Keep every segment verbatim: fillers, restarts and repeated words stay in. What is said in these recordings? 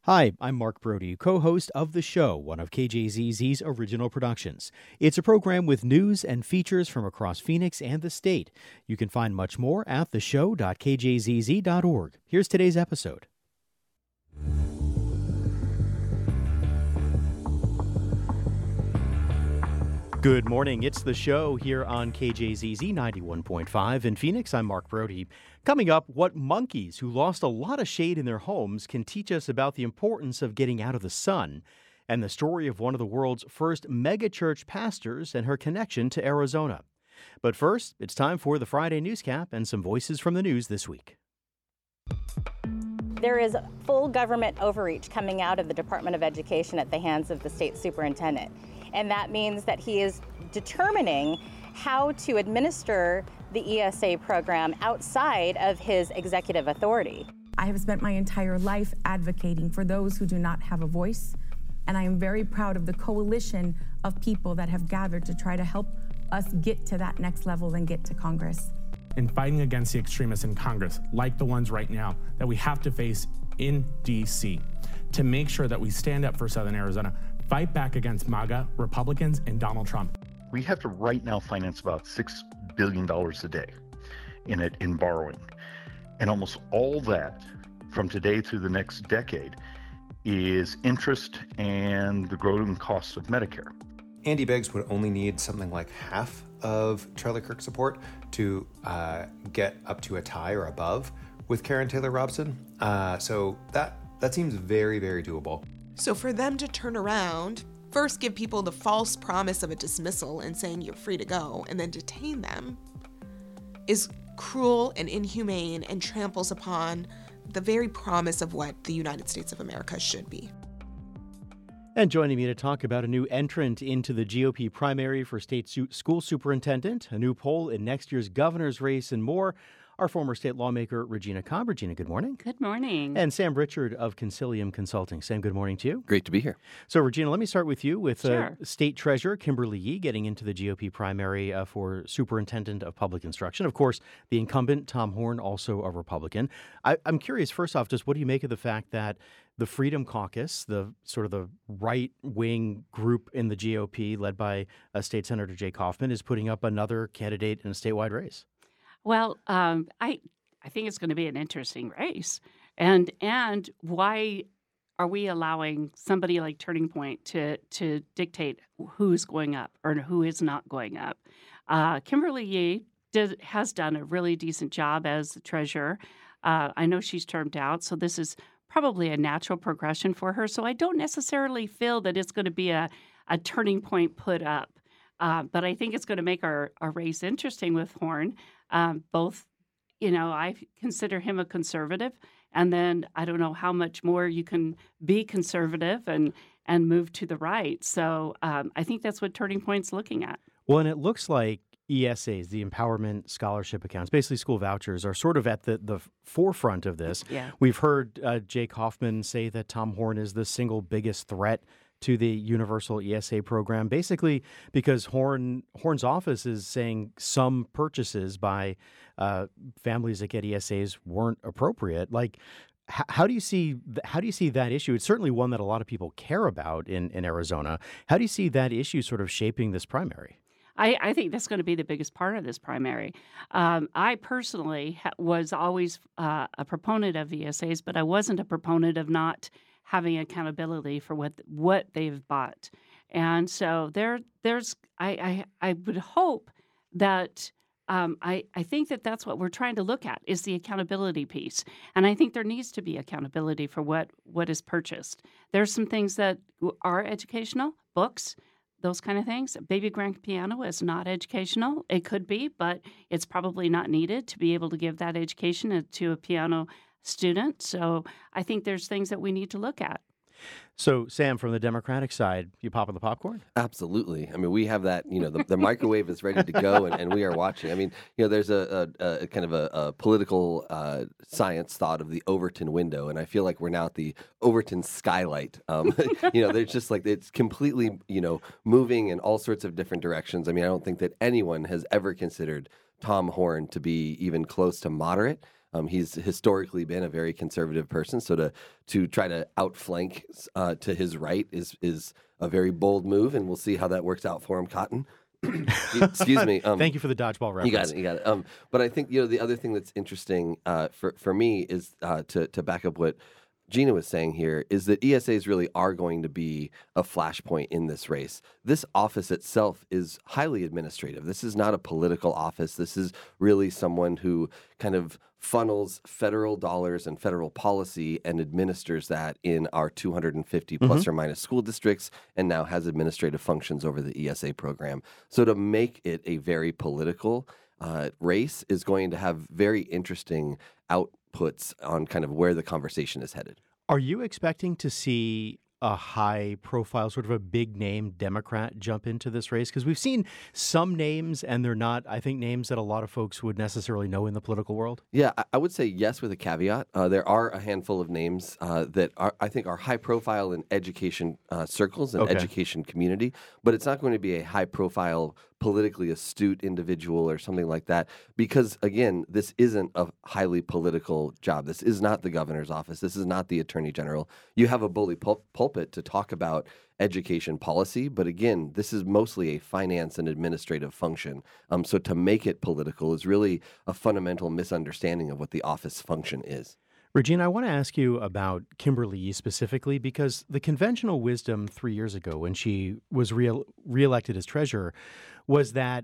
Hi, I'm Mark Brody, co-host of The Show, one of K J Z Z's original productions. It's a program with news and features from across Phoenix and the state. You can find much more at the show dot k j z z dot org. Here's today's episode. Good morning. It's The Show here on K J Z Z ninety-one point five in Phoenix. I'm Mark Brody. Coming up, what monkeys who lost a lot of shade in their homes can teach us about the importance of getting out of the sun, and the story of one of the world's first megachurch pastors and her connection to Arizona. But first, it's time for the Friday Newscap and some voices from the news this week. There is full government overreach coming out of the Department of Education at the hands of the state superintendent. And that means that he is determining how to administer the E S A program outside of his executive authority. I have spent my entire life advocating for those who do not have a voice, and I am very proud of the coalition of people that have gathered to try to help us get to that next level and get to Congress. In fighting against the extremists in Congress, like the ones right now that we have to face in D C, to make sure that we stand up for Southern Arizona, fight back against MAGA, Republicans, and Donald Trump. We have to right now finance about six billion dollars a day in it in borrowing. And almost all that from today to the next decade is interest and the growing costs of Medicare. Andy Biggs would only need something like half of Charlie Kirk's support to uh, get up to a tie or above with Karen Taylor Robson. Uh, so that that seems very, very doable. So for them to turn around, first give people the false promise of a dismissal and saying you're free to go, and then detain them, is cruel and inhumane and tramples upon the very promise of what the United States of America should be. And joining me to talk about a new entrant into the G O P primary for state su- school superintendent, a new poll in next year's governor's race, and more, our former state lawmaker, Regina Cobb. Regina, good morning. Good morning. And Sam Richard of Concilium Consulting. Sam, good morning to you. Great to be here. So, Regina, let me start with you with Sure. uh, State Treasurer Kimberly Yee getting into the G O P primary uh, for Superintendent of Public Instruction. Of course, the incumbent, Tom Horne, also a Republican. I, I'm curious, first off, just what do you make of the fact that the Freedom Caucus, the sort of the right-wing group in the G O P led by uh, State Senator Jake Hoffman, is putting up another candidate in a statewide race? Well, um, I I think it's going to be an interesting race, and and why are we allowing somebody like Turning Point to to dictate who's going up or who is not going up? Uh, Kimberly Yee did, has done a really decent job as the treasurer. Uh, I know she's termed out, so this is probably a natural progression for her. So I don't necessarily feel that it's going to be a, a turning point put up. Uh, but I think it's going to make our, our race interesting with Horne. Um, both, you know, I consider him a conservative, and then I don't know how much more you can be conservative and, and move to the right. So um, I think that's what Turning Point's looking at. Well, and it looks like E S As, the Empowerment Scholarship Accounts, basically school vouchers, are sort of at the, the forefront of this. Yeah. We've heard uh, Jake Hoffman say that Tom Horne is the single biggest threat to the universal E S A program, basically because Horne Horne's office is saying some purchases by uh, families that get E S As weren't appropriate. Like, h- how do you see th- how do you see that issue? It's certainly one that a lot of people care about in, in Arizona. How do you see that issue sort of shaping this primary? I, I think that's going to be the biggest part of this primary. Um, I personally ha- was always uh, a proponent of E S As, but I wasn't a proponent of not having accountability for what what they've bought. And so there, there's, I, I, I would hope that, um, I, I think that that's what we're trying to look at is the accountability piece. And I think there needs to be accountability for what, what is purchased. There's some things that are educational, books, those kind of things. Baby grand piano is not educational. It could be, but it's probably not needed to be able to give that education to a piano student. So I think there's things that we need to look at. So, Sam, from the Democratic side, you popping the popcorn? Absolutely. I mean, we have that, you know, the, the microwave is ready to go and, and we are watching. I mean, you know, there's a, a, a kind of a, a political uh, science thought of the Overton window. And I feel like we're now at the Overton skylight. Um, you know, there's just like, it's completely, you know, moving in all sorts of different directions. I mean, I don't think that anyone has ever considered Tom Horne to be even close to moderate. Um, he's historically been a very conservative person, so to to try to outflank uh, to his right is is a very bold move, and we'll see how that works out for him, Cotton. Excuse me. Um, Thank you for the dodgeball reference. You got it. You got it. Um, but I think you know the other thing that's interesting uh, for for me is uh, to to back up what Gina was saying here is that E S As really are going to be a flashpoint in this race. This office itself is highly administrative. This is not a political office. This is really someone who kind of funnels federal dollars and federal policy and administers that in our two hundred fifty plus Mhm. or minus school districts, and now has administrative functions over the E S A program. So to make it a very political uh, race is going to have very interesting outputs on kind of where the conversation is headed. Are you expecting to see a high profile, sort of a big name Democrat jump into this race? Because we've seen some names, and they're not, I think, names that a lot of folks would necessarily know in the political world. Yeah, I- I would say yes with a caveat. Uh, there are a handful of names uh, that are, I think, are high profile in education uh, circles and Okay. education community, but it's not going to be a high profile, politically astute individual or something like that. Because again, this isn't a highly political job. This is not the governor's office. This is not the attorney general. You have a bully pul- pulpit to talk about education policy, but again, this is mostly a finance and administrative function. Um, so to make it political is really a fundamental misunderstanding of what the office function is. Regina, I want to ask you about Kimberly Yee specifically, because the conventional wisdom three years ago when she was re- reelected as treasurer was that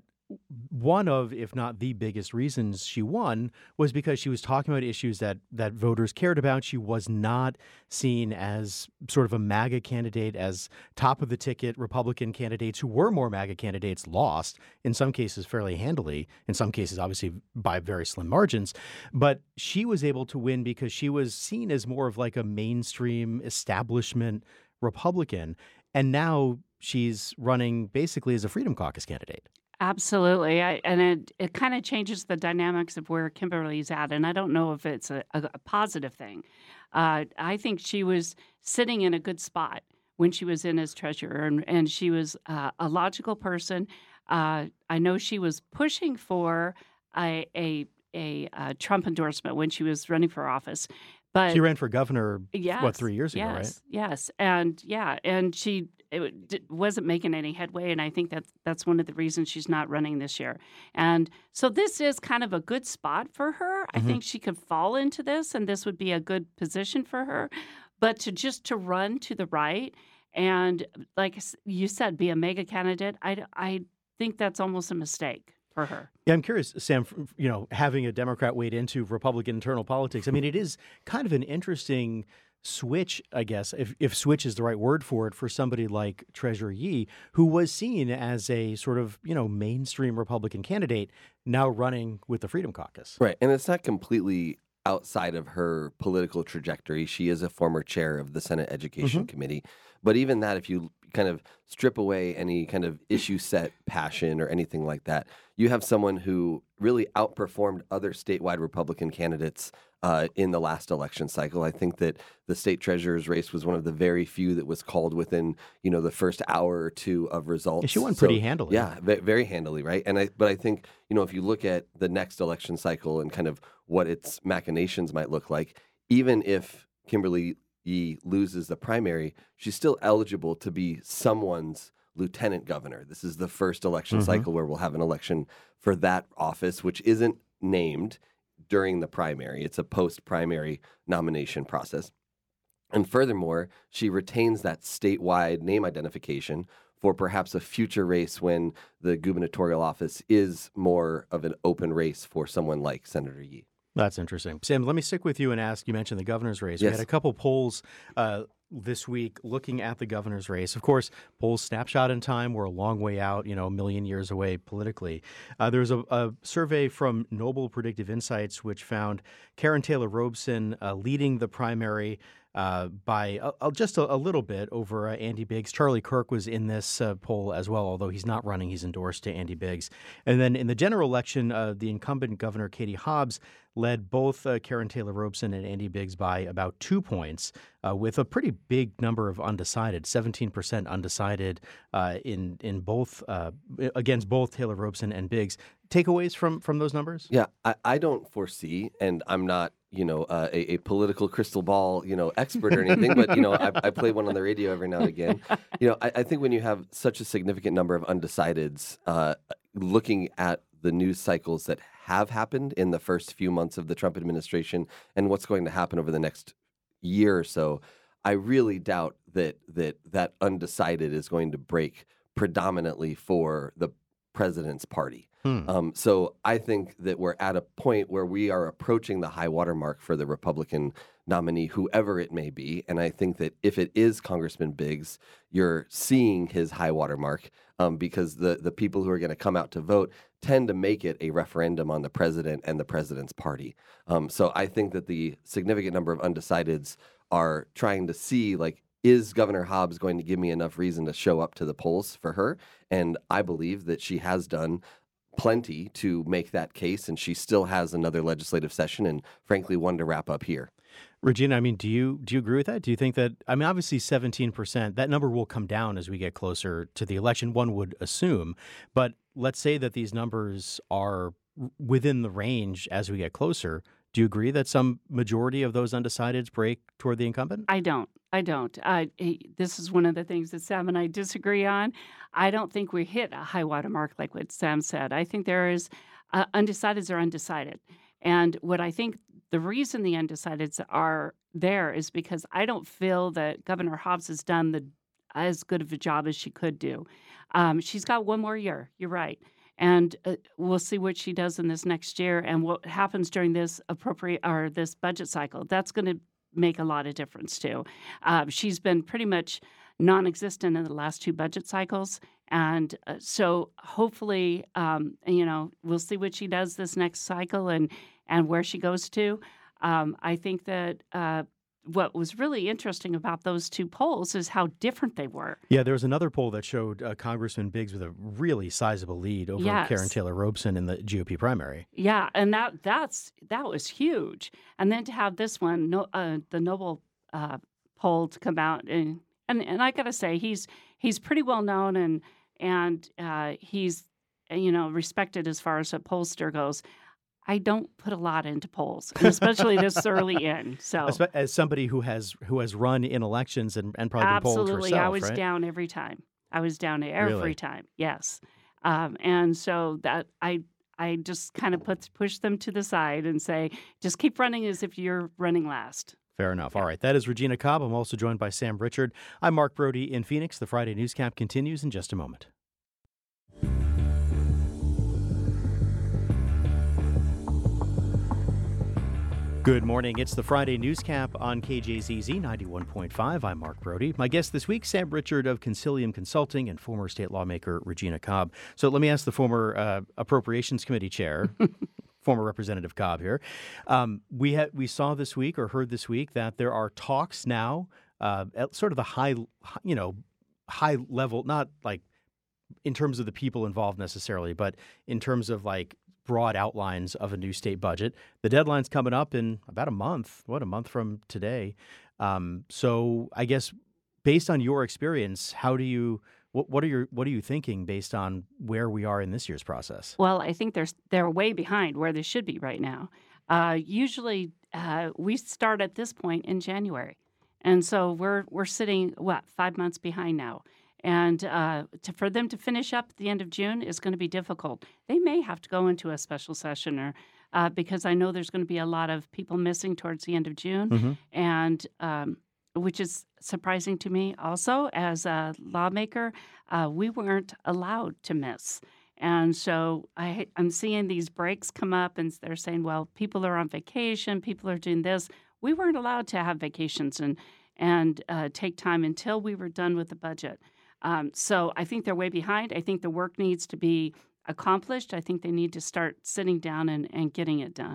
one of, if not the biggest reasons she won was because she was talking about issues that that voters cared about. She was not seen as sort of a MAGA candidate, as top of the ticket Republican candidates who were more MAGA candidates lost, in some cases fairly handily, in some cases obviously by very slim margins. But she was able to win because she was seen as more of like a mainstream establishment Republican. And now she's running basically as a Freedom Caucus candidate. Absolutely. I, and it, it kind of changes the dynamics of where Kimberly's at. And I don't know if it's a, a, a positive thing. Uh, I think she was sitting in a good spot when she was in as treasurer, and, and she was uh, a logical person. Uh, I know she was pushing for a, a, a, uh Trump endorsement when she was running for office. But She ran for governor, yes, what, three years ago, yes, right? Yes, and yeah, and she it d- wasn't making any headway, and I think that that's one of the reasons she's not running this year. And so this is kind of a good spot for her. I Mhm. think she could fall into this, and this would be a good position for her. But to just to run to the right and, like s- you said, be a mega candidate, I I think that's almost a mistake for her. Yeah, I'm curious, Sam, f- you know, having a Democrat wade into Republican internal politics, I mean, it is kind of an interesting switch, I guess, if, if switch is the right word for it, for somebody like Treasurer Yee, who was seen as a sort of, you know, mainstream Republican candidate, now running with the Freedom Caucus. Right. And it's not completely outside of her political trajectory. She is a former chair of the Senate Education Mhm. Committee. But even that, if you kind of strip away any kind of issue set passion or anything like that, you have someone who really outperformed other statewide Republican candidates uh, in the last election cycle. I think that the state treasurer's race was one of the very few that was called within, you know, the first hour or two of results. Yeah, she won So, pretty handily. Yeah, ve- very handily, right? And I, but I think, you know, if you look at the next election cycle and kind of what its machinations might look like, even if Kimberly Yee loses the primary, she's still eligible to be someone's lieutenant governor. This is the first election Mhm. cycle where we'll have an election for that office, which isn't named during the primary. It's a post-primary nomination process. And furthermore, she retains that statewide name identification for perhaps a future race when the gubernatorial office is more of an open race for someone like Senator Yee. That's interesting. Sam, let me stick with you and ask, you mentioned the governor's race. We Yes. had a couple polls uh, this week looking at the governor's race. Of course, polls snapshot in time. We're a long way out, you know, a million years away politically. Uh, there was a, a survey from Noble Predictive Insights, which found Karen Taylor Robeson uh, leading the primary uh, by uh, uh, just a, a little bit over uh, Andy Biggs. Charlie Kirk was in this uh, poll as well, although he's not running. He's endorsed to Andy Biggs. And then in the general election, uh, the incumbent Governor Katie Hobbs led both uh, Karen Taylor Robson and Andy Biggs by about two points, uh, with a pretty big number of undecided, seventeen percent undecided uh, in in both uh, against both Taylor Robson and Biggs. Takeaways from from those numbers? Yeah, I, I don't foresee, and I'm not, you know, uh, a, a political crystal ball, you know, expert or anything, but, you know, I, I play one on the radio every now and again. You know, I, I think when you have such a significant number of undecideds, uh, looking at the news cycles that have happened in the first few months of the Trump administration and what's going to happen over the next year or so, I really doubt that that that undecided is going to break predominantly for the president's party. Hmm. Um, so I think that we're at a point where we are approaching the high water mark for the Republican nominee, whoever it may be. And I think that if it is Congressman Biggs, you're seeing his high water mark um, because the, the people who are going to come out to vote tend to make it a referendum on the president and the president's party. Um, so I think that the significant number of undecideds are trying to see, like, is Governor Hobbs going to give me enough reason to show up to the polls for her? And I believe that she has done plenty to make that case, and she still has another legislative session and, frankly, one to wrap up here. Regina, I mean, do you do you agree with that? Do you think that, I mean, obviously seventeen percent, that number will come down as we get closer to the election, one would assume. But let's say that these numbers are within the range as we get closer. Do you agree that some majority of those undecideds break toward the incumbent? I don't. I don't. Uh, this is one of the things that Sam and I disagree on. I don't think we hit a high water mark like what Sam said. I think there is uh, undecideds are undecided. And what I think the reason the undecideds are there is because I don't feel that Governor Hobbs has done the as good of a job as she could do. Um, she's got one more year. You're right. And uh, we'll see what she does in this next year and what happens during this appropriate or this budget cycle. That's going to make a lot of difference too. Uh, she's been pretty much non-existent in the last two budget cycles, and uh, so hopefully, um, you know, we'll see what she does this next cycle and and where she goes to. Um, I think that. Uh, What was really interesting about those two polls is how different they were. Yeah, there was another poll that showed uh, Congressman Biggs with a really sizable lead over Yes. Karen Taylor Robson in the G O P primary. Yeah, and that that's that was huge. And then to have this one, no, uh, the Noble uh, poll to come out, and and, and I got to say he's he's pretty well known and and uh, he's you know respected as far as a pollster goes. I don't put a lot into polls, and especially this early in. So, as somebody who has who has run in elections and, and probably been polled absolutely, herself, I was right? down every time. I was down every Really? time. Yes, um, and so that I I just kind of put push them to the side and say, just keep running as if you're running last. Fair enough. All right. That is Regina Cobb. I'm also joined by Sam Richard. I'm Mark Brody in Phoenix. The Friday Newscap continues in just a moment. Good morning. It's the Friday Newscap on K J Z Z ninety-one point five. I'm Mark Brody. My guest this week, Sam Richard of Concilium Consulting and former state lawmaker Regina Cobb. So let me ask the former uh, Appropriations Committee chair, former Representative Cobb here. Um, we ha- we saw this week or heard this week that there are talks now uh, at sort of the high, you know, high level, not like in terms of the people involved necessarily, but in terms of like broad outlines of a new state budget. The deadline's coming up in about a month. What, a month from today? Um, so I guess based on your experience, how do you what, what are your what are you thinking based on where we are in this year's process? Well, I think there's they're way behind where they should be right now. Uh, usually, uh, we start at this point in January, and so we're we're sitting what five months behind now. And uh, to, for them to finish up at the end of June is going to be difficult. They may have to go into a special session, or uh, because I know there's going to be a lot of people missing towards the end of June, Mm-hmm. and um, which is surprising to me. Also, as a lawmaker, uh, we weren't allowed to miss. And so I, I'm seeing these breaks come up, and they're saying, well, people are on vacation, people are doing this. We weren't allowed to have vacations and, and uh, take time until we were done with the budget. Um, so I think they're way behind. I think the work needs to be accomplished. I think they need to start sitting down and, and getting it done.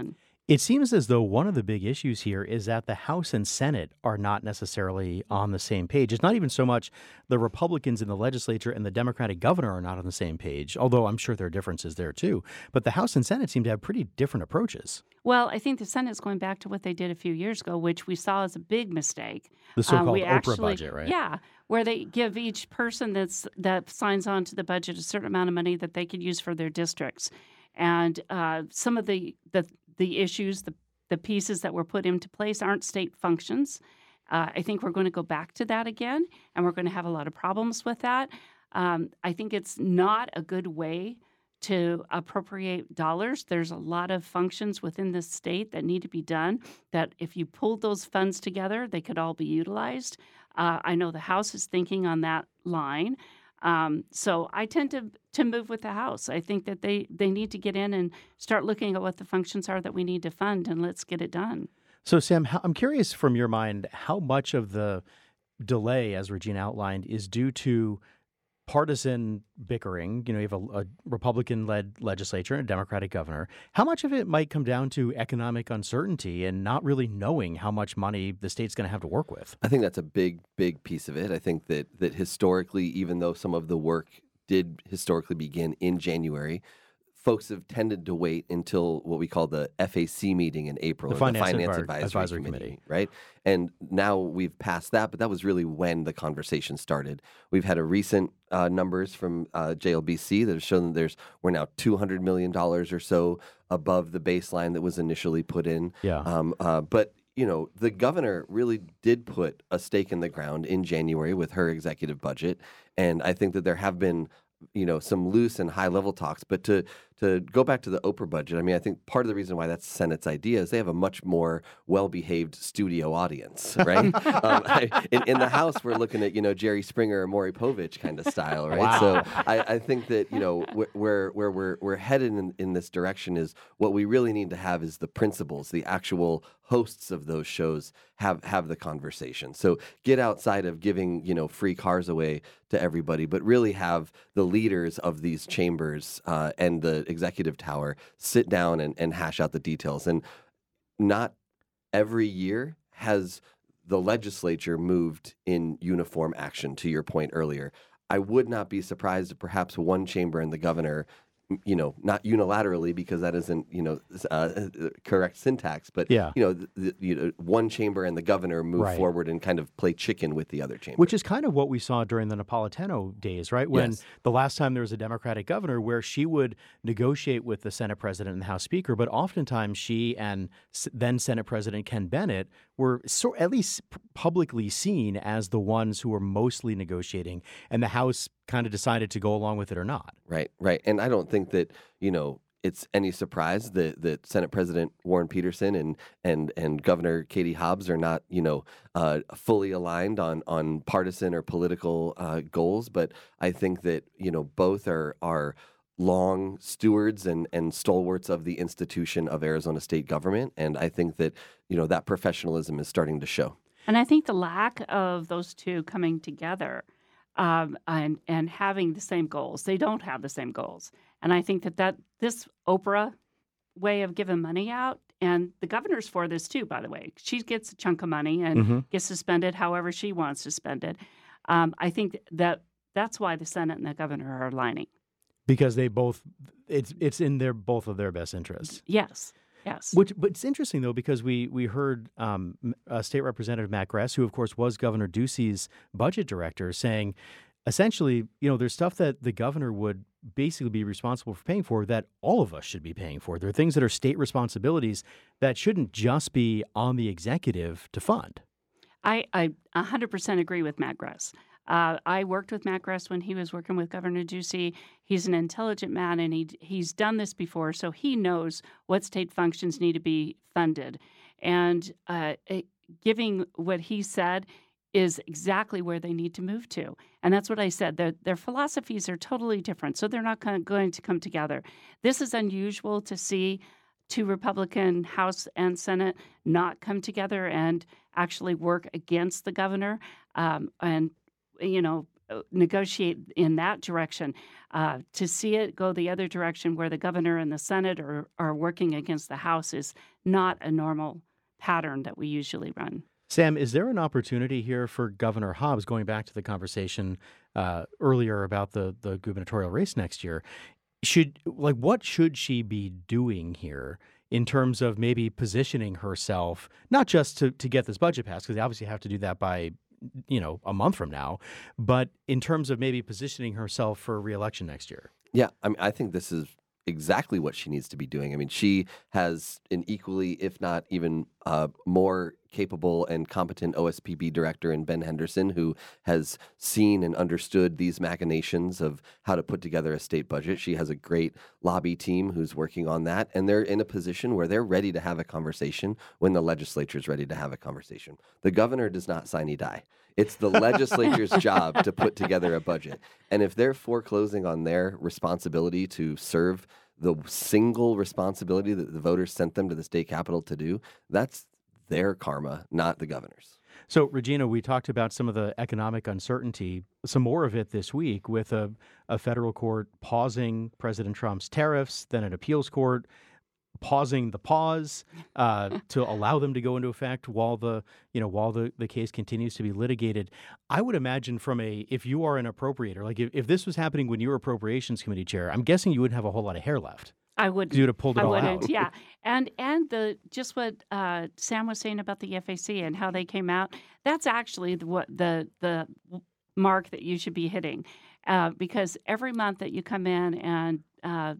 It seems as though one of the big issues here is that the House and Senate are not necessarily on the same page. It's not even so much the Republicans in the legislature and the Democratic governor are not on the same page, although I'm sure there are differences there too. But the House and Senate seem to have pretty different approaches. Well, I think the Senate's going back to what they did a few years ago, which we saw as a big mistake. The so-called Um, we Oprah actually- budget, right? Yeah, where they give each person that's that signs on to the budget a certain amount of money that they could use for their districts. And uh, some of the, the, the issues, the, the pieces that were put into place aren't state functions. Uh, I think we're going to go back to that again, and we're going to have a lot of problems with that. Um, I think it's not a good way to appropriate dollars. There's a lot of functions within the state that need to be done that if you pulled those funds together, they could all be utilized. Uh, I know the House is thinking on that line. Um, so I tend to to move with the House. I think that they, they need to get in and start looking at what the functions are that we need to fund, and let's get it done. So, Sam, how, I'm curious from your mind how much of the delay, as Regina outlined, is due to partisan bickering. You know, you have a, a Republican-led legislature and a Democratic governor. How much of it might come down to economic uncertainty and not really knowing how much money the state's going to have to work with? I think that's a big, big piece of it. I think that that historically, even though some of the work did historically begin in January, folks have tended to wait until what we call the F A C meeting in April, The or Finance the Finance Advi- Advisory, Advisory Committee, Committee. right? And now we've passed that, but that was really when the conversation started. We've had a recent uh, numbers from uh, J L B C that have shown that there's we're now two hundred million dollars or so above the baseline that was initially put in. Yeah. Um, uh, but you know, the governor really did put a stake in the ground in January with her executive budget, and I think that there have been, you know, some loose and high level talks. But to to go back to the Oprah budget, I mean, I think part of the reason why that's the Senate's idea is they have a much more well behaved studio audience, right? um, I, in, in the House, we're looking at, you know, Jerry Springer or Maury Povich kind of style, right? Wow. So I, I think that, you know, wh- where where we're we're headed in, in this direction is what we really need to have is the principals, the actual hosts of those shows have have the conversation. So get outside of giving, you know, free cars away to everybody, but really have the leaders of these chambers uh, and the executive tower sit down and, and hash out the details. And not every year has the legislature moved in uniform action, to your point earlier. I would not be surprised if perhaps one chamber and the governor, you know, not unilaterally, because that isn't, you know, uh, correct syntax, but, Yeah. you know, the, the, you know, one chamber and the governor move Right. forward and kind of play chicken with the other chamber. Which is kind of what we saw during the Napolitano days, right? When Yes. the last time there was a Democratic governor where she would negotiate with the Senate president and the House Speaker, but oftentimes she and s- then Senate President Ken Bennett were so, at least p- publicly seen as the ones who were mostly negotiating, and the House kind of decided to go along with it or not. Right, right. And I don't think that, you know, it's any surprise that, that Senate President Warren Peterson and and and Governor Katie Hobbs are not, you know, uh, fully aligned on on partisan or political uh, goals. But I think that, you know, both are are long stewards and and stalwarts of the institution of Arizona state government. And I think that, you know, that professionalism is starting to show. And I think the lack of those two coming together um, and and having the same goals, they don't have the same goals. And I think that, that this Oprah way of giving money out, and the governor's for this too, by the way. She gets a chunk of money and Mhm. gets to spend it however she wants to spend it. Um, I think that that's why the Senate and the governor are aligning. Because they both, it's it's in their both of their best interests. Yes, yes. Which, but it's interesting though, because we we heard um, M- uh, State Representative Matt Gress, who of course was Governor Ducey's budget director, saying essentially, you know, there's stuff that the governor would basically be responsible for paying for that all of us should be paying for. There are things that are state responsibilities that shouldn't just be on the executive to fund. I, I one hundred percent agree with Matt Gress. Uh, I worked with Matt Gress when he was working with Governor Ducey. He's an intelligent man, and he he's done this before, so he knows what state functions need to be funded. And uh, it, giving what he said is exactly where they need to move to. And that's what I said. Their, their philosophies are totally different, so they're not kind of going to come together. This is unusual to see two Republican House and Senate not come together and actually work against the governor um, and, you know, negotiate in that direction. Uh, to see it go the other direction where the governor and the Senate are, are working against the House is not a normal pattern that we usually run. Sam, is there an opportunity here for Governor Hobbs, going back to the conversation uh, earlier about the, the gubernatorial race next year? Should like what should she be doing here in terms of maybe positioning herself, not just to, to get this budget passed, because they obviously have to do that by, you know, a month from now, but in terms of maybe positioning herself for re-election next year? Yeah, I mean, I think this is exactly what she needs to be doing. I mean, she has an equally, if not even uh, more capable and competent O S P B director in Ben Henderson, who has seen and understood these machinations of how to put together a state budget. She has a great lobby team who's working on that, and they're in a position where they're ready to have a conversation when the legislature is ready to have a conversation. The governor does not sine die. It's the legislature's job to put together a budget. And if they're foreclosing on their responsibility to serve the single responsibility that the voters sent them to the state capitol to do, that's their karma, not the governor's. So, Regina, we talked about some of the economic uncertainty, some more of it this week with a, a federal court pausing President Trump's tariffs, then an appeals court pausing the pause uh, to allow them to go into effect while the, you know, while the, the case continues to be litigated. I would imagine from a, if you are an appropriator, like if, if this was happening when you were Appropriations Committee chair, I'm guessing you wouldn't have a whole lot of hair left. I would. You would have pulled it I all wouldn't, out. Yeah, and and the just what uh, Sam was saying about the F A C and how they came out. That's actually the, what the the mark that you should be hitting, uh, because every month that you come in and uh,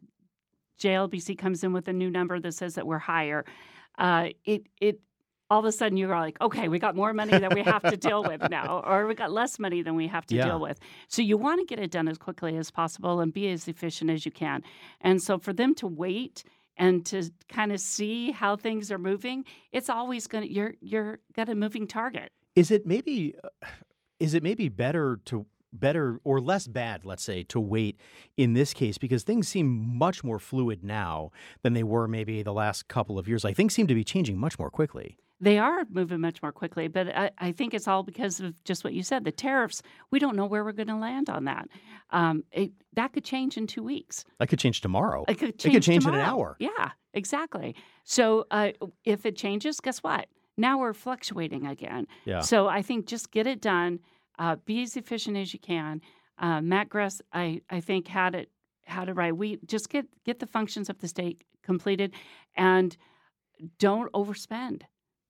J L B C comes in with a new number that says that we're higher, uh, it it all of a sudden you're like, okay, we got more money than we have to deal with now, or we got less money than we have to Yeah. deal with. So you want to get it done as quickly as possible and be as efficient as you can. And so for them to wait and to kind of see how things are moving, it's always going to, you're, you're got a moving target. Is it maybe, is it maybe better to, better or less bad, let's say, to wait in this case, because things seem much more fluid now than they were maybe the last couple of years? Like things seem to be changing much more quickly. They are moving much more quickly, but I, I think it's all because of just what you said. The tariffs, we don't know where we're going to land on that. Um, it, that could change in two weeks. That could change tomorrow. It could change, it could change tomorrow. in an hour. Yeah, exactly. So uh, if it changes, guess what? Now we're fluctuating again. Yeah. So I think just get it done. Uh, be as efficient as you can. Uh, Matt Gress, I, I think, had it had it right. We just get, get the functions of the state completed and don't overspend.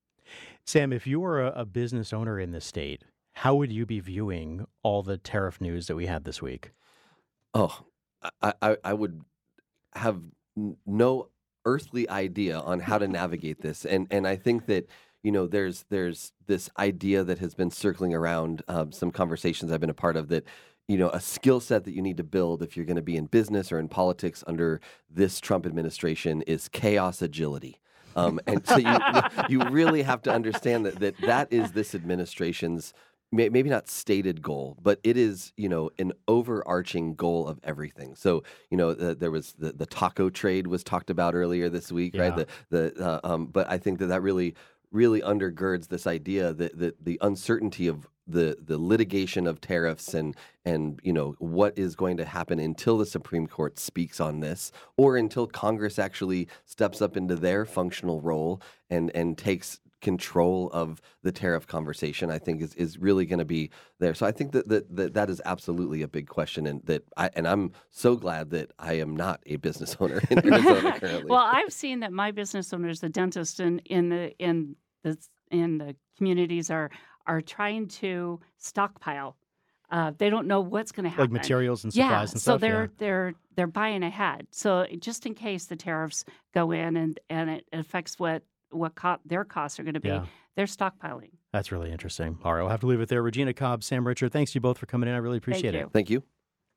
Sam, if you were a, a business owner in the state, how would you be viewing all the tariff news that we had this week? Oh, I, I, I would have n- no earthly idea on how to navigate this. And and I think that, you know, there's there's this idea that has been circling around um, some conversations I've been a part of that, you know, a skill set that you need to build if you're going to be in business or in politics under this Trump administration is chaos agility. Um, and so you you really have to understand that that, that is this administration's may, maybe not stated goal, but it is, you know, an overarching goal of everything. So, you know, uh, there was the, the taco trade was talked about earlier this week, Yeah. right? The the uh, um, but I think that that really really undergirds this idea that, that the uncertainty of the the litigation of tariffs and and you know what is going to happen until the Supreme Court speaks on this, or until Congress actually steps up into their functional role and and takes control of the tariff conversation, I think is, is really going to be there. So I think that, that that that is absolutely a big question, and that I and I'm so glad that I am not a business owner in Arizona currently. Well, I've seen that my business owners, the dentists in, in the in the in the communities are are trying to stockpile. Uh, they don't know what's going to happen. Like materials and supplies yeah, and so stuff? they're Yeah. they're they're buying ahead. So just in case the tariffs go in and, and it affects what what co- their costs are going to be, Yeah. they're stockpiling. That's really interesting. All right, we'll have to leave it there. Regina Cobb, Sam Richard, thanks to you both for coming in. I really appreciate Thank it. you. Thank you.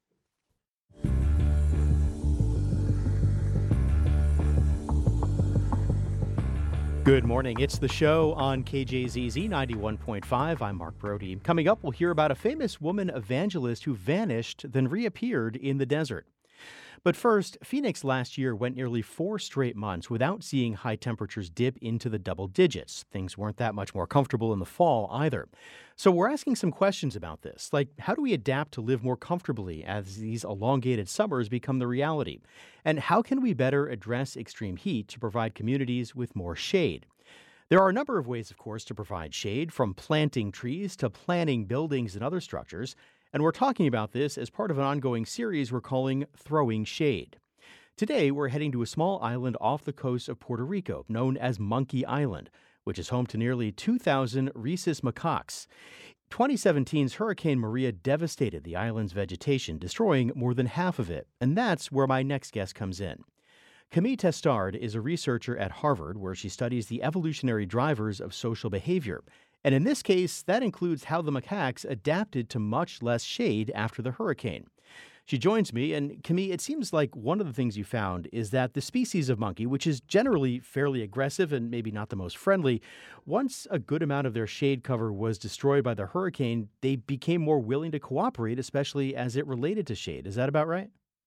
Good morning. It's the show on K J Z Z ninety-one point five. I'm Mark Brody. Coming up, we'll hear about a famous woman evangelist who vanished, then reappeared in the desert. But first, Phoenix last year went nearly four straight months without seeing high temperatures dip into the double digits. Things weren't that much more comfortable in the fall either. So we're asking some questions about this, like how do we adapt to live more comfortably as these elongated summers become the reality? And how can we better address extreme heat to provide communities with more shade? There are a number of ways, of course, to provide shade, from planting trees to planning buildings and other structures. And we're talking about this as part of an ongoing series we're calling Throwing Shade. Today, we're heading to a small island off the coast of Puerto Rico known as Monkey Island, which is home to nearly two thousand rhesus macaques. twenty seventeen's Hurricane Maria devastated the island's vegetation, destroying more than half of it. And that's where my next guest comes in. Camille Testard is a researcher at Harvard, where she studies the evolutionary drivers of social behavior. And in this case, that includes how the macaques adapted to much less shade after the hurricane. She joins me, and Camille, it seems like one of the things you found is that the species of monkey, which is generally fairly aggressive and maybe not the most friendly, once a good amount of their shade cover was destroyed by the hurricane, they became more willing to cooperate, especially as it related to shade. Is that about right?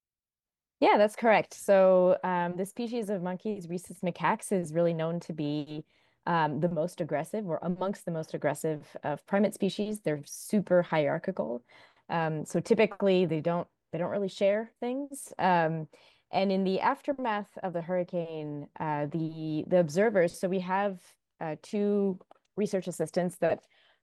Yeah, that's correct. So um, the species of monkeys, Rhesus macaques, is really known to be um, the most aggressive, or amongst the most aggressive of primate species. They're super hierarchical. Um, so typically they don't they don't really share things. Um, and in the aftermath of the hurricane, uh, the the observers, so we have uh, two research assistants that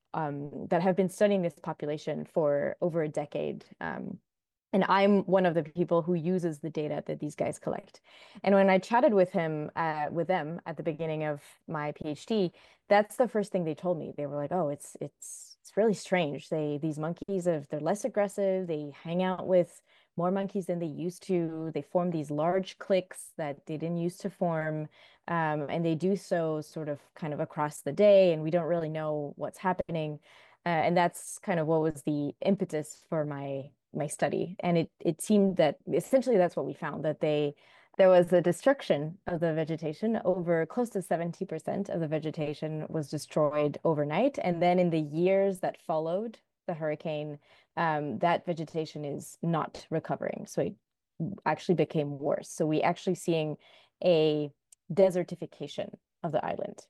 um, that have been studying this population for over a decade. Um, And I'm one of the people who uses the data that these guys collect. And when I chatted with him, uh, with them at the beginning of my PhD, that's the first thing they told me. They were like, "Oh, it's it's it's really strange. They these monkeys, if they're less aggressive, they hang out with more monkeys than they used to. They form these large cliques that they didn't used to form, um, and they do so sort of kind of across the day, and we don't really know what's happening." Uh, and that's kind of what was the impetus for my my study. And it it seemed that essentially that's what we found, that they there was a destruction of the vegetation. Over close to seventy percent of the vegetation was destroyed overnight. And then in the years that followed the hurricane, um, that vegetation is not recovering. So it actually became worse. So we actually seeing a desertification of the island.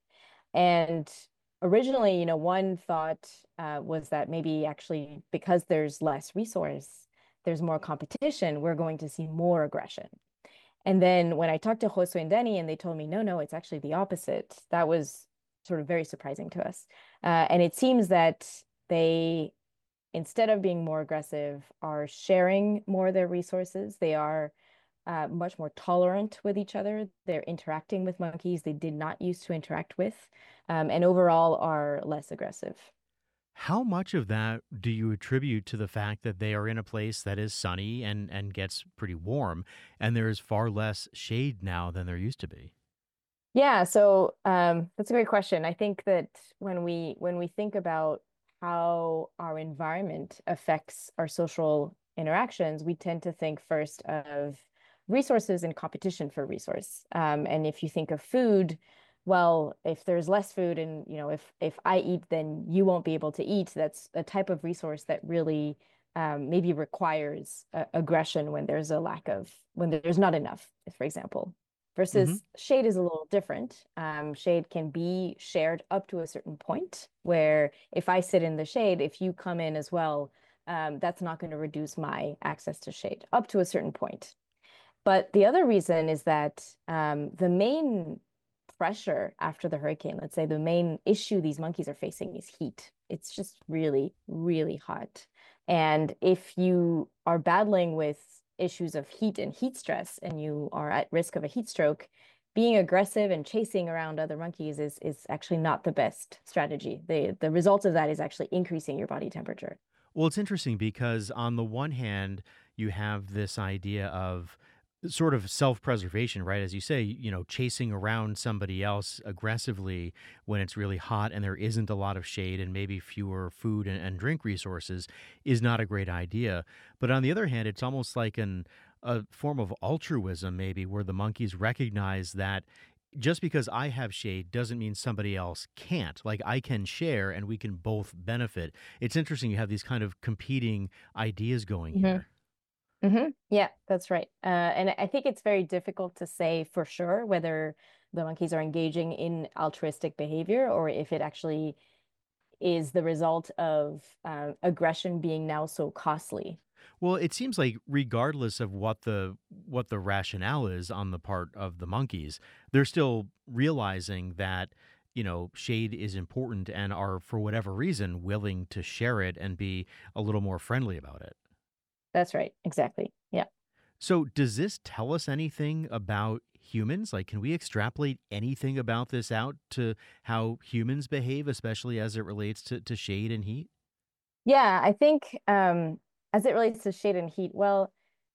And originally, you know, one thought uh, was that maybe actually because there's less resource, there's more competition, we're going to see more aggression. And then when I talked to Josue and Denny, and they told me, no, no, it's actually the opposite. That was sort of very surprising to us. Uh, and it seems that they, instead of being more aggressive, are sharing more of their resources. They are uh, much more tolerant with each other. They're interacting with monkeys they did not used to interact with, um, and overall are less aggressive. How much of that do you attribute to the fact that they are in a place that is sunny and, and gets pretty warm, and there's far less shade now than there used to be? Yeah, so um, that's a great question. I think that when we when we think about how our environment affects our social interactions, we tend to think first of resources and competition for resource. Um, and if you think of food, well, if there's less food and, you know, if if I eat, then you won't be able to eat. That's a type of resource that really um, maybe requires uh, aggression when there's a lack of, when there's not enough, for example. Versus mm-hmm. shade is a little different. Um, shade can be shared up to a certain point where if I sit in the shade, if you come in as well, um, that's not going to reduce my access to shade up to a certain point. But the other reason is that um, the main pressure after the hurricane, let's say the main issue these monkeys are facing is heat. It's just really, really hot. And if you are battling with issues of heat and heat stress and you are at risk of a heat stroke, being aggressive and chasing around other monkeys is, is actually not the best strategy. The, the result of that is actually increasing your body temperature. Well, it's interesting because on the one hand, you have this idea of sort of self-preservation, right? As you say, you know, chasing around somebody else aggressively when it's really hot and there isn't a lot of shade and maybe fewer food and, and drink resources is not a great idea. But on the other hand, it's almost like an a form of altruism, maybe, where the monkeys recognize that just because I have shade doesn't mean somebody else can't. Like, I can share and we can both benefit. It's interesting you have these kind of competing ideas going mm-hmm. here. Mm-hmm. Yeah, that's right. Uh, and I think it's very difficult to say for sure whether the monkeys are engaging in altruistic behavior or if it actually is the result of uh, aggression being now so costly. Well, it seems like regardless of what the what the rationale is on the part of the monkeys, they're still realizing that, you know, shade is important and are for whatever reason willing to share it and be a little more friendly about it. That's right. Exactly. Yeah. So, does this tell us anything about humans? Like, can we extrapolate anything about this out to how humans behave, especially as it relates to, to shade and heat? Yeah, I think um, as it relates to shade and heat, well,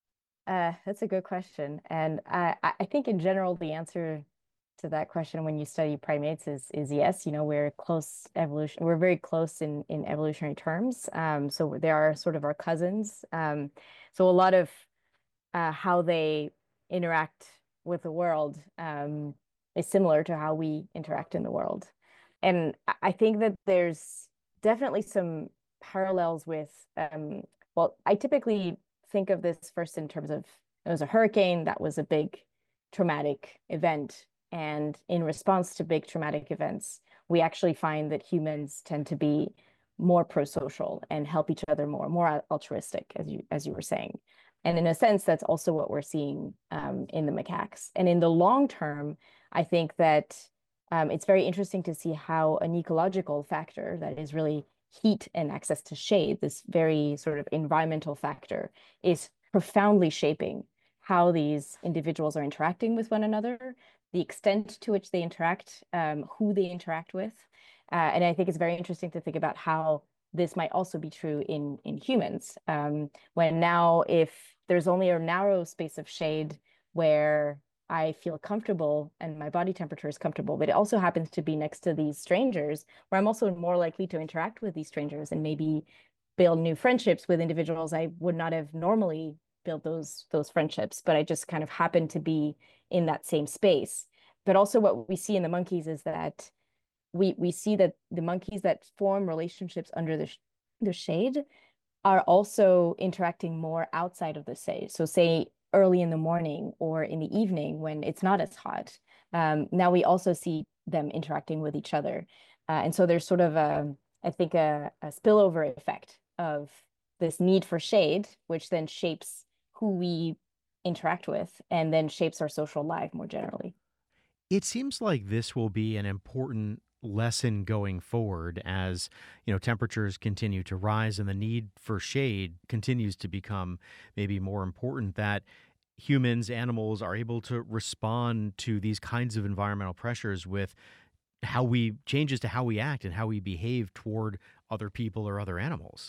uh, that's a good question. And I, I I think in general, the answer to that question when you study primates is is yes. You know, we're close evolution. We're very close in in evolutionary terms. Um, so they are sort of our cousins. Um, so a lot of uh, how they interact with the world um, is similar to how we interact in the world. And I I think that there's definitely some parallels with, um, well, I typically think of this first in terms of it was a hurricane that was a big traumatic event. And in response to big traumatic events, we actually find that humans tend to be more pro-social and help each other more, more altruistic, as you as you were saying. And in a sense, that's also what we're seeing um, in the macaques. And in the long term, I think that um, it's very interesting to see how an ecological factor that is really heat and access to shade, this very sort of environmental factor, is profoundly shaping how these individuals are interacting with one another, the extent to which they interact, um, who they interact with. Uh, and I think it's very interesting to think about how this might also be true in, in humans. Um, when now, if there's only a narrow space of shade where I feel comfortable and my body temperature is comfortable, but it also happens to be next to these strangers, where I'm also more likely to interact with these strangers and maybe build new friendships with individuals I would not have normally built those those friendships, but I just kind of happen to be in that same space. But also what we see in the monkeys is that we we see that the monkeys that form relationships under the, sh the shade are also interacting more outside of the shade. So say early in the morning or in the evening when it's not as hot. Um, now we also see them interacting with each other. Uh, and so there's sort of a, I think, a, a spillover effect of this need for shade, which then shapes who we interact with and then shapes our social life more generally. It seems like this will be an important lesson going forward as, you know, temperatures continue to rise and the need for shade continues to become maybe more important, that humans, animals are able to respond to these kinds of environmental pressures with how we changes to how we act and how we behave toward other people or other animals.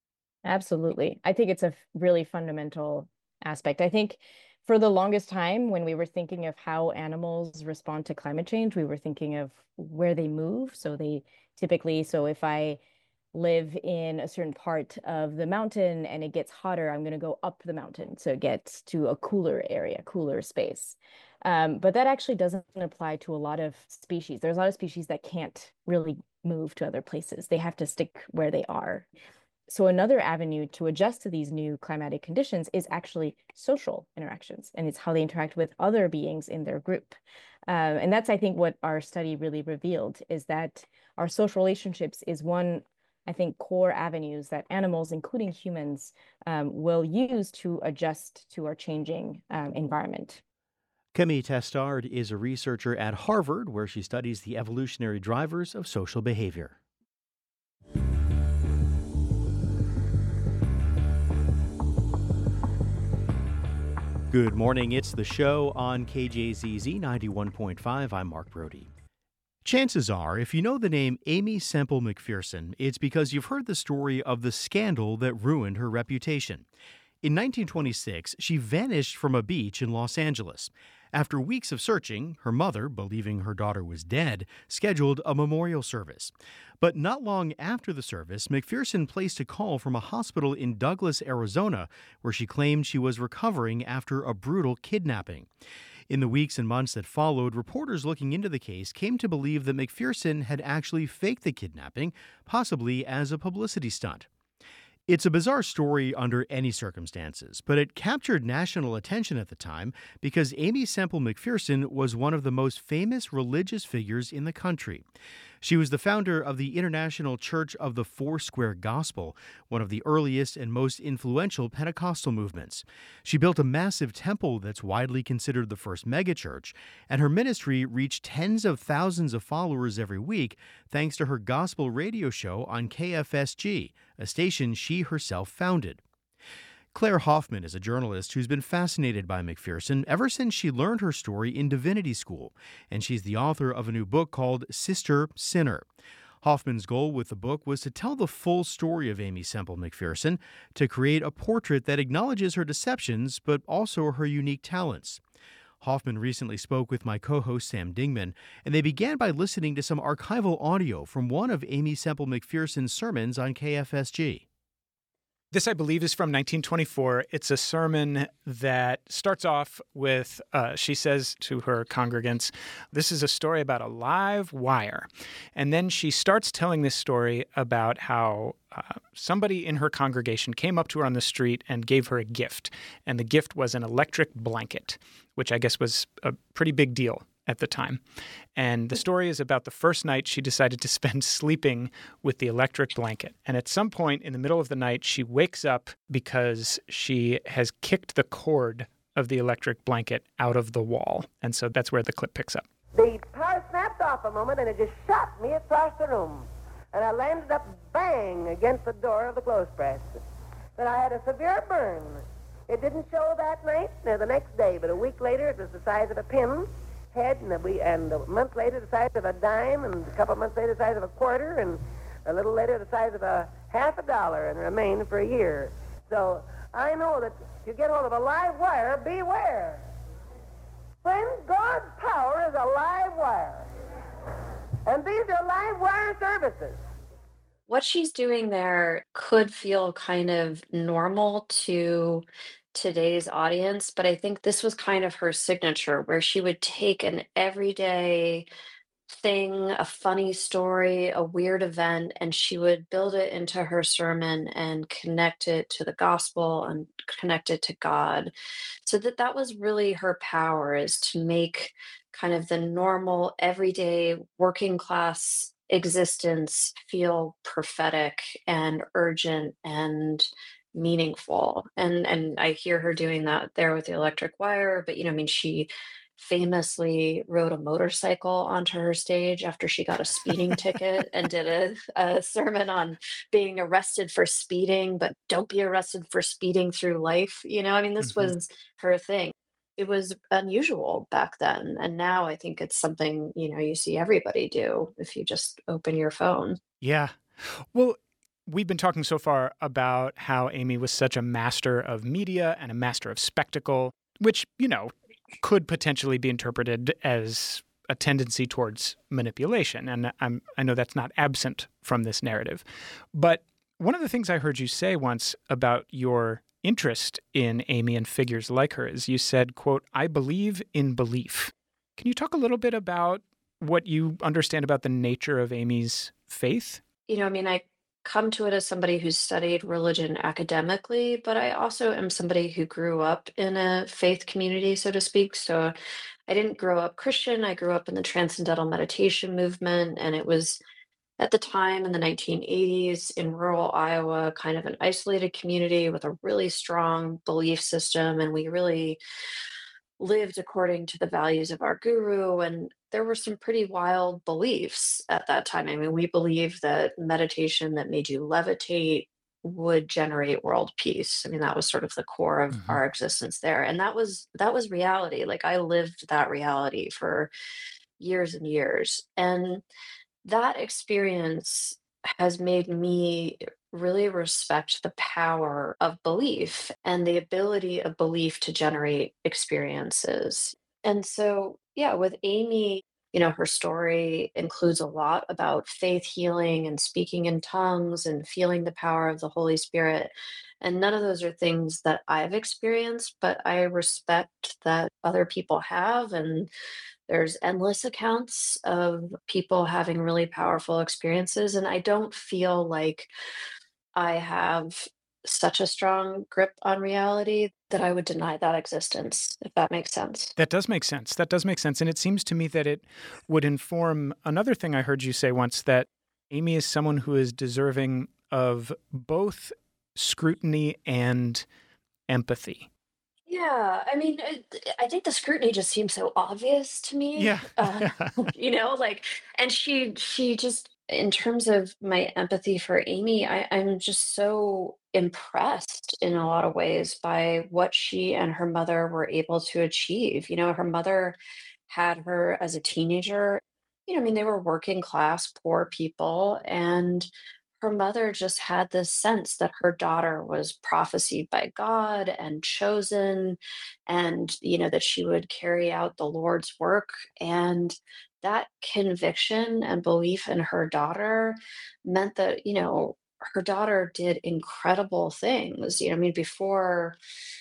Absolutely. I think it's a really fundamental aspect. I think for the longest time, when we were thinking of how animals respond to climate change, we were thinking of where they move. So they typically, so if I live in a certain part of the mountain and it gets hotter, I'm going to go up the mountain to get to a cooler area, cooler space. Um, but that actually doesn't apply to a lot of species. There's a lot of species that can't really move to other places. They have to stick where they are. So another avenue to adjust to these new climatic conditions is actually social interactions, and it's how they interact with other beings in their group. Uh, and that's, I think, what our study really revealed, is that our social relationships is one, I think, core avenues that animals, including humans, um, will use to adjust to our changing um, environment. Camille Testard is a researcher at Harvard, where she studies the evolutionary drivers of social behavior. Good morning. It's The Show on K J Z Z ninety-one point five. I'm Mark Brody. Chances are, if you know the name Aimee Semple McPherson, it's because you've heard the story of the scandal that ruined her reputation. In nineteen twenty-six, she vanished from a beach in Los Angeles. After weeks of searching, her mother, believing her daughter was dead, scheduled a memorial service. But not long after the service, McPherson placed a call from a hospital in Douglas, Arizona, where she claimed she was recovering after a brutal kidnapping. In the weeks and months that followed, reporters looking into the case came to believe that McPherson had actually faked the kidnapping, possibly as a publicity stunt. It's a bizarre story under any circumstances, but it captured national attention at the time because Aimee Semple McPherson was one of the most famous religious figures in the country. She was the founder of the International Church of the Foursquare Gospel, one of the earliest and most influential Pentecostal movements. She built a massive temple that's widely considered the first megachurch, and her ministry reached tens of thousands of followers every week thanks to her gospel radio show on K F S G, a station she herself founded. Claire Hoffman is a journalist who's been fascinated by McPherson ever since she learned her story in divinity school, and she's the author of a new book called Sister Sinner. Hoffman's goal with the book was to tell the full story of Aimee Semple McPherson, to create a portrait that acknowledges her deceptions but also her unique talents. Hoffman recently spoke with my co-host Sam Dingman, and they began by listening to some archival audio from one of Aimee Semple McPherson's sermons on K F S G. This, I believe, is from nineteen twenty-four. It's a sermon that starts off with, uh, she says to her congregants, this is a story about a live wire. And then she starts telling this story about how uh, somebody in her congregation came up to her on the street and gave her a gift. And the gift was an electric blanket, which I guess was a pretty big deal at the time. And the story is about the first night she decided to spend sleeping with the electric blanket. And at some point in the middle of the night, she wakes up because she has kicked the cord of the electric blanket out of the wall. And so that's where the clip picks up. The power snapped off a moment, and it just shot me across the room. And I landed up bang against the door of the clothes press. But I had a severe burn. It didn't show that night nor the next day, but a week later it was the size of a pin head, and a, we, and a month later the size of a dime, and a couple of months later the size of a quarter, and a little later the size of a half a dollar, and remained for a year. So I know that if you get hold of a live wire, beware. Friends, God's power is a live wire. And these are live wire services. What she's doing there could feel kind of normal to today's audience, but I think this was kind of her signature, where she would take an everyday thing, a funny story, a weird event, and she would build it into her sermon and connect it to the gospel and connect it to God. So that that was really her power, is to make kind of the normal, everyday, working class existence feel prophetic and urgent and meaningful. And and I hear her doing that there with the electric wire. But, you know, I mean, she famously rode a motorcycle onto her stage after she got a speeding ticket and did a, a sermon on being arrested for speeding, but don't be arrested for speeding through life. You know, I mean, this Mhm. was her thing. It was unusual back then. And now I think it's something, you know, you see everybody do if you just open your phone. Yeah. Well, we've been talking so far about how Aimee was such a master of media and a master of spectacle, which, you know, could potentially be interpreted as a tendency towards manipulation. And I'm, I know that's not absent from this narrative. But one of the things I heard you say once about your interest in Aimee and figures like her is you said, quote, I believe in belief. Can you talk a little bit about what you understand about the nature of Aimee's faith? You know, I mean, I come to it as somebody who's studied religion academically, but I also am somebody who grew up in a faith community, so to speak. So I didn't grow up Christian. I grew up in the Transcendental Meditation movement, and it was at the time in the nineteen eighties in rural Iowa, kind of an isolated community with a really strong belief system. And we really lived according to the values of our guru. And there were some pretty wild beliefs at that time. I mean, we believed that meditation that made you levitate would generate world peace. I mean, that was sort of the core of Mhm. our existence there. And that was that was reality. Like, I lived that reality for years and years. And that experience has made me really respect the power of belief and the ability of belief to generate experiences. And so, yeah, with Aimee, you know, her story includes a lot about faith healing and speaking in tongues and feeling the power of the Holy Spirit. And none of those are things that I've experienced, but I respect that other people have. And there's endless accounts of people having really powerful experiences. And I don't feel like I have such a strong grip on reality that I would deny that existence, if that makes sense. That does make sense. That does make sense. And it seems to me that it would inform another thing I heard you say once, that Amy is someone who is deserving of both scrutiny and empathy. Yeah, I mean, it, I think the scrutiny just seems so obvious to me. Yeah. Uh, you know, like, and she, she just, in terms of my empathy for Amy, I, I'm just so impressed in a lot of ways by what she and her mother were able to achieve. You know, her mother had her as a teenager. You know, I mean, they were working class, poor people, and her mother just had this sense that her daughter was prophesied by God and chosen, and, you know, that she would carry out the Lord's work. And that conviction and belief in her daughter meant that, you know, her daughter did incredible things. You know, I mean, before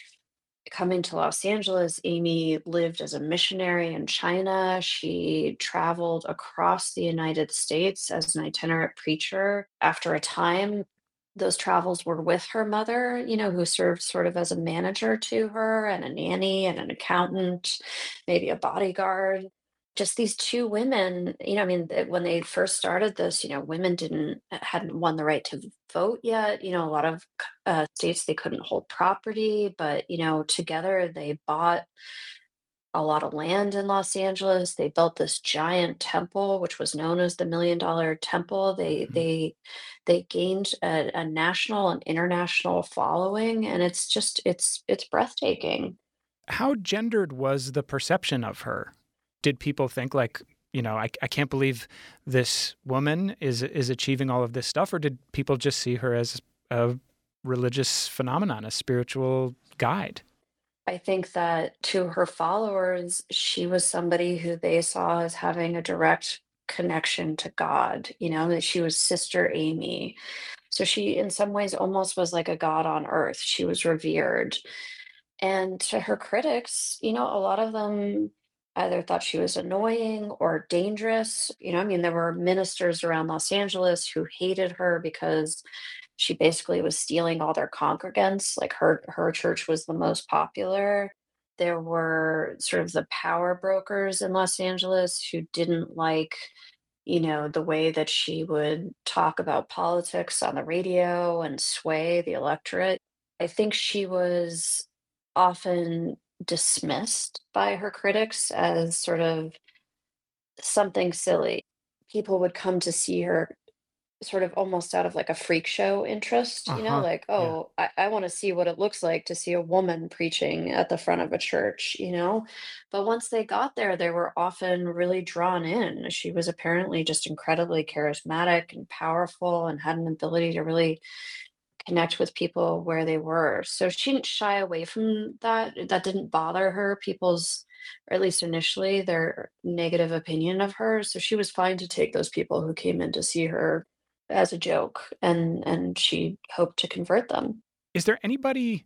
coming to Los Angeles, Amy lived as a missionary in China. She traveled across the United States as an itinerant preacher. After a time, those travels were with her mother, you know, who served sort of as a manager to her and a nanny and an accountant, maybe a bodyguard. Just these two women, you know, I mean, th- when they first started this, you know, women didn't hadn't won the right to vote yet. You know, a lot of uh, states they couldn't hold property, but you know, together they bought a lot of land in Los Angeles. They built this giant temple, which was known as the Million Dollar Temple. They they they gained a, a national and international following, and it's just it's it's breathtaking. How gendered was the perception of her? Did people think like, you know, I, I can't believe this woman is is achieving all of this stuff, or did people just see her as a religious phenomenon, a spiritual guide? I think that to her followers, she was somebody who they saw as having a direct connection to God, you know, that she was Sister Amy. So she, in some ways, almost was like a god on earth. She was revered. And to her critics, you know, a lot of them either thought she was annoying or dangerous. You know, I mean, there were ministers around Los Angeles who hated her because she basically was stealing all their congregants. Like her her church was the most popular. There were sort of the power brokers in Los Angeles who didn't like, you know, the way that she would talk about politics on the radio and sway the electorate. I think she was often dismissed by her critics as sort of something silly. People would come to see her sort of almost out of like a freak show interest, you know, Uh-huh. like, Yeah. oh, I, I want to see what it looks like to see a woman preaching at the front of a church, you know. But once they got there, they were often really drawn in. She was apparently just incredibly charismatic and powerful and had an ability to really connect with people where they were. So she didn't shy away from that. That didn't bother her. People's, or at least initially, their negative opinion of her. So she was fine to take those people who came in to see her as a joke, and and she hoped to convert them. Is there anybody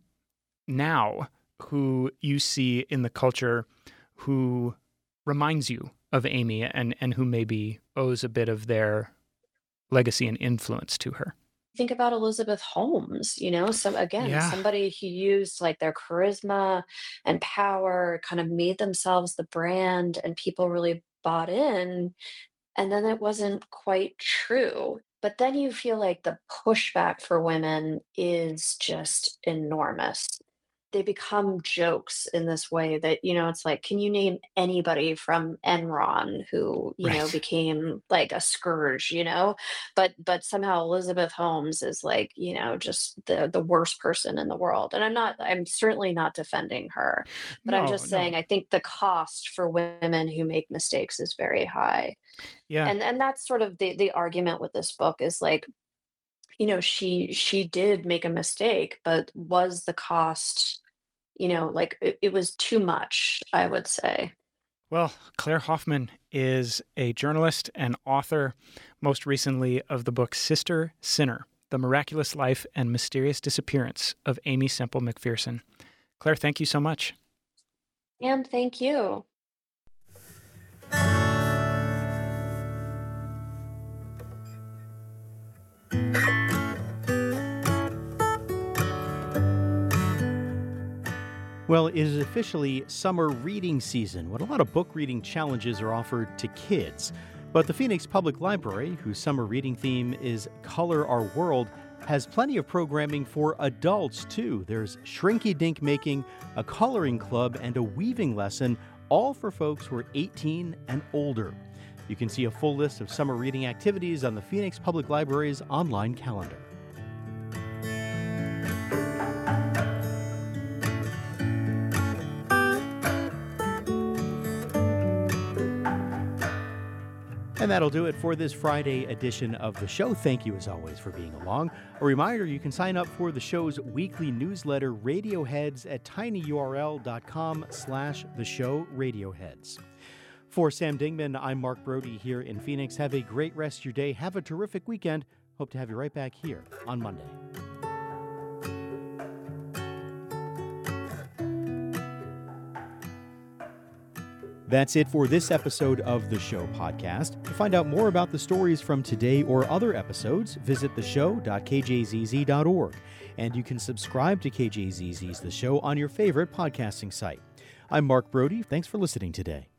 now who you see in the culture who reminds you of Amy and, and who maybe owes a bit of their legacy and influence to her? Think about Elizabeth Holmes, you know, some again, Yeah. somebody who used like their charisma and power, kind of made themselves the brand, and people really bought in. And then it wasn't quite true. But then you feel like the pushback for women is just enormous. They become jokes in this way that, you know, it's like, can you name anybody from Enron who, you know, Right. became like a scourge, you know? But but somehow Elizabeth Holmes is like, you know, just the the worst person in the world. And I'm not, I'm certainly not defending her, but I'm No, just saying no. I think the cost for women who make mistakes is very high. Yeah. And and that's sort of the the argument with this book is like, you know, she she did make a mistake, but was the cost, you know, like it, it was too much, I would say. Well, Claire Hoffman is a journalist and author, most recently of the book Sister Sinner, The Miraculous Life and Mysterious Disappearance of Aimee Semple McPherson. Claire, thank you so much. And thank you. Well, it is officially summer reading season, when a lot of book reading challenges are offered to kids. But the Phoenix Public Library, whose summer reading theme is Color Our World, has plenty of programming for adults, too. There's shrinky-dink making, a coloring club, and a weaving lesson, all for folks who are eighteen and older. You can see a full list of summer reading activities on the Phoenix Public Library's online calendar. And that'll do it for this Friday edition of the show. Thank you, as always, for being along. A reminder, you can sign up for the show's weekly newsletter, Radioheads, at tinyurl.com slash the show Radioheads. For Sam Dingman, I'm Mark Brody here in Phoenix. Have a great rest of your day. Have a terrific weekend. Hope to have you right back here on Monday. That's it for this episode of The Show podcast. To find out more about the stories from today or other episodes, visit the show dot k j z z dot org. And you can subscribe to K J Z Z's The Show on your favorite podcasting site. I'm Mark Brody. Thanks for listening today.